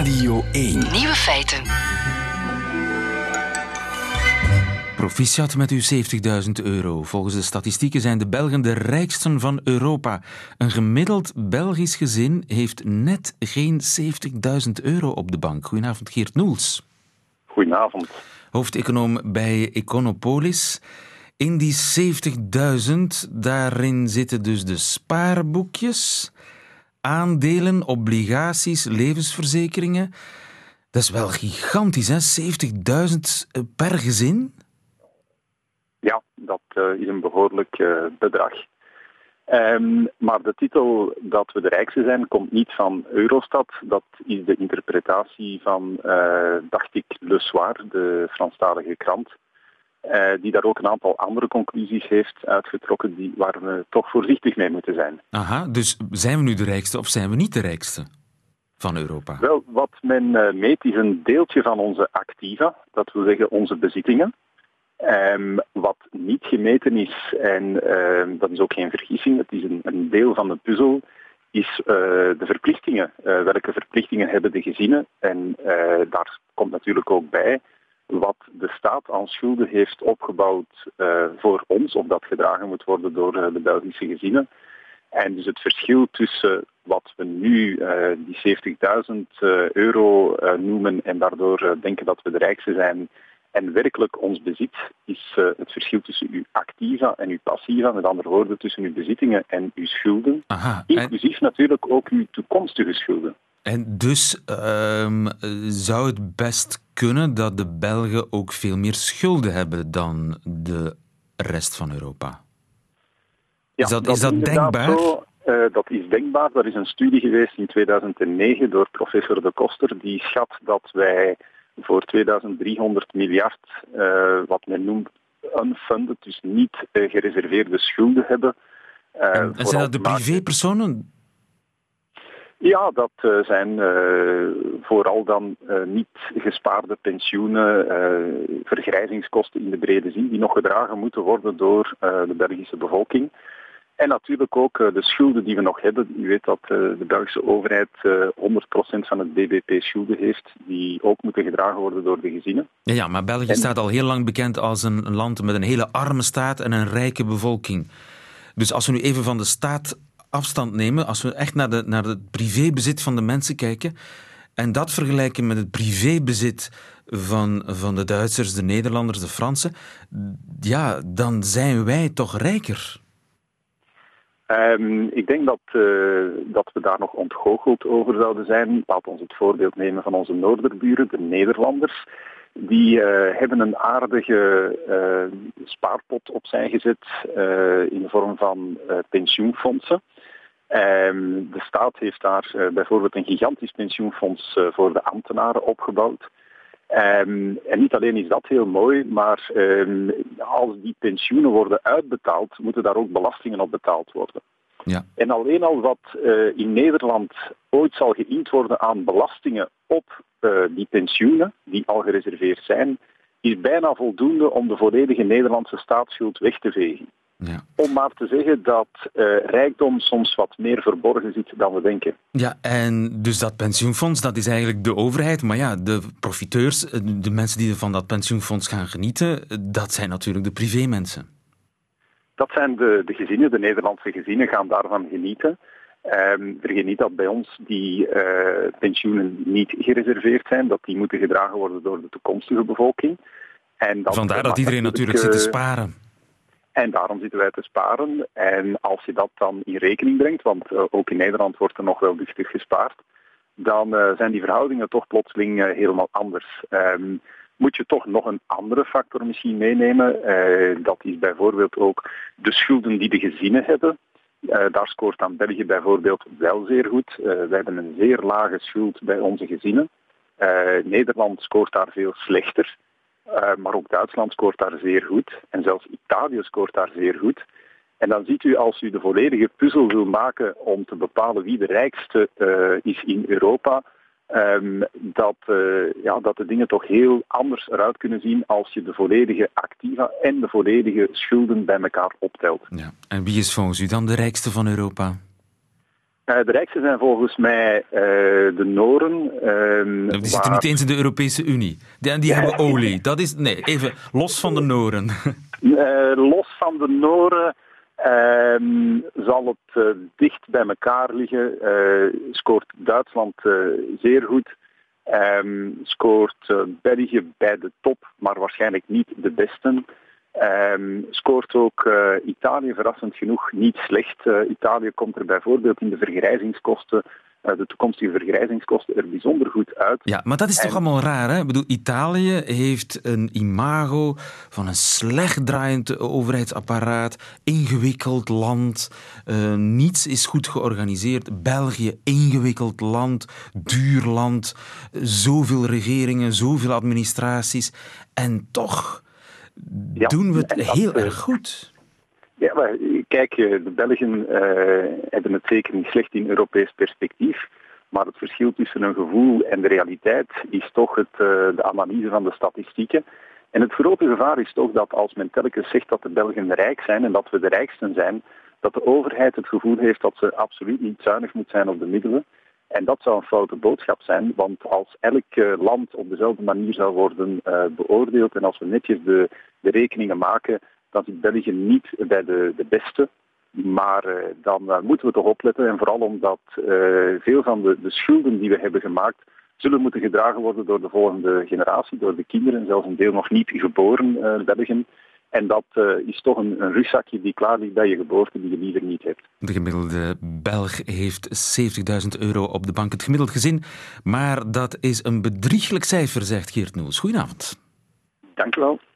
Radio 1. Nieuwe feiten. Proficiat met uw €70.000. Volgens de statistieken zijn de Belgen de rijksten van Europa. Een gemiddeld Belgisch gezin heeft net geen €70.000 op de bank. Goedenavond, Geert Noels. Goedenavond. Hoofdeconoom bij Econopolis. In die 70.000, daarin zitten dus de spaarboekjes, aandelen, obligaties, levensverzekeringen. Dat is wel gigantisch, hè? 70.000 per gezin? Ja, dat is een behoorlijk bedrag. Maar de titel dat we de rijkste zijn komt niet van Eurostat. Dat is de interpretatie van, dacht ik, Le Soir, de Franstalige krant. Die daar ook een aantal andere conclusies heeft uitgetrokken waar we toch voorzichtig mee moeten zijn. Aha, dus zijn we nu de rijkste of zijn we niet de rijkste van Europa? Wel, wat men meet is een deeltje van onze activa, dat wil zeggen onze bezittingen. Wat niet gemeten is, en dat is ook geen vergissing, het is een deel van de puzzel, is de verplichtingen. Welke verplichtingen hebben de gezinnen? En daar komt natuurlijk ook bij wat de staat aan schulden heeft opgebouwd voor ons, of dat gedragen moet worden door de Belgische gezinnen. En dus het verschil tussen wat we nu die €70.000 noemen en daardoor denken dat we de rijkste zijn en werkelijk ons bezit, is het verschil tussen uw activa en uw passiva, met andere woorden tussen uw bezittingen en uw schulden. Aha, inclusief natuurlijk ook uw toekomstige schulden. En dus zou het best kunnen dat de Belgen ook veel meer schulden hebben dan de rest van Europa? Ja, is dat denkbaar? Zo, dat is denkbaar. Er is een studie geweest in 2009 door professor De Koster. Die schat dat wij voor 2300 miljard, wat men noemt unfunded, dus niet gereserveerde schulden hebben. En zijn dat de privépersonen? Ja, dat zijn vooral dan niet gespaarde pensioenen, vergrijzingskosten in de brede zin, die nog gedragen moeten worden door de Belgische bevolking. En natuurlijk ook de schulden die we nog hebben. U weet dat de Belgische overheid 100% van het BBP schulden heeft, die ook moeten gedragen worden door de gezinnen. Ja, maar België staat al heel lang bekend als een land met een hele arme staat en een rijke bevolking. Dus als we nu even van de staat afstand nemen, als we echt naar het privébezit van de mensen kijken en dat vergelijken met het privébezit van de Duitsers, de Nederlanders, de Fransen, ja, dan zijn wij toch rijker. Ik denk dat we daar nog ontgoocheld over zouden zijn. Laat ons het voorbeeld nemen van onze noorderburen, de Nederlanders. Die hebben een aardige spaarpot opzij gezet in de vorm van pensioenfondsen. De staat heeft daar bijvoorbeeld een gigantisch pensioenfonds voor de ambtenaren opgebouwd. En niet alleen is dat heel mooi, maar als die pensioenen worden uitbetaald, moeten daar ook belastingen op betaald worden. Ja. En alleen al wat in Nederland ooit zal geïnd worden aan belastingen op die pensioenen, die al gereserveerd zijn, is bijna voldoende om de volledige Nederlandse staatsschuld weg te vegen. Ja. Om maar te zeggen dat rijkdom soms wat meer verborgen zit dan we denken. Ja, en dus dat pensioenfonds, dat is eigenlijk de overheid. Maar ja, de profiteurs, de mensen die van dat pensioenfonds gaan genieten, dat zijn natuurlijk de privémensen. Dat zijn de gezinnen, de Nederlandse gezinnen gaan daarvan genieten. Vergeet niet dat bij ons die pensioenen niet gereserveerd zijn, dat die moeten gedragen worden door de toekomstige bevolking. En vandaar dat iedereen natuurlijk zit te sparen. En daarom zitten wij te sparen. En als je dat dan in rekening brengt, want ook in Nederland wordt er nog wel duchtig gespaard, dan zijn die verhoudingen toch plotseling helemaal anders. Moet je toch nog een andere factor misschien meenemen. Dat is bijvoorbeeld ook de schulden die de gezinnen hebben. Daar scoort dan België bijvoorbeeld wel zeer goed. Wij hebben een zeer lage schuld bij onze gezinnen. Nederland scoort daar veel slechter. Maar ook Duitsland scoort daar zeer goed. En zelfs Italië scoort daar zeer goed. En dan ziet u, als u de volledige puzzel wil maken om te bepalen wie de rijkste is in Europa, dat de dingen toch heel anders eruit kunnen zien als je de volledige activa en de volledige schulden bij elkaar optelt. Ja. En wie is volgens u dan de rijkste van Europa? De rijkste zijn volgens mij de Noren. Die zitten niet eens in de Europese Unie. Die hebben olie. Dat is, nee, even los van de Noren. Los van de Noren zal het dicht bij elkaar liggen. Scoort Duitsland zeer goed. Scoort België bij de top, maar waarschijnlijk niet de beste. Scoort ook Italië verrassend genoeg niet slecht. Italië komt er bijvoorbeeld in de vergrijzingskosten, de toekomstige vergrijzingskosten, er bijzonder goed uit. Ja, maar dat is toch allemaal raar, hè? Ik bedoel, Italië heeft een imago van een slecht draaiend overheidsapparaat, ingewikkeld land, niets is goed georganiseerd. België, ingewikkeld land, duur land, zoveel regeringen, zoveel administraties. En toch doen we het heel erg goed. Ja, maar kijk, de Belgen hebben het zeker niet slecht in Europees perspectief. Maar het verschil tussen een gevoel en de realiteit is toch de analyse van de statistieken. En het grote gevaar is toch dat als men telkens zegt dat de Belgen rijk zijn en dat we de rijksten zijn, dat de overheid het gevoel heeft dat ze absoluut niet zuinig moet zijn op de middelen. En dat zou een foute boodschap zijn, want als elk land op dezelfde manier zou worden beoordeeld en als we netjes de rekeningen maken, dan zit België niet bij de beste. Maar dan moeten we toch opletten, en vooral omdat veel van de schulden die we hebben gemaakt zullen moeten gedragen worden door de volgende generatie, door de kinderen, zelfs een deel nog niet geboren Belgen. En dat is toch een rugzakje die klaar ligt bij je geboorte, die je liever niet hebt. De gemiddelde Belg heeft €70.000 op de bank, het gemiddeld gezin. Maar dat is een bedrieglijk cijfer, zegt Geert Noels. Goedenavond. Dank u wel.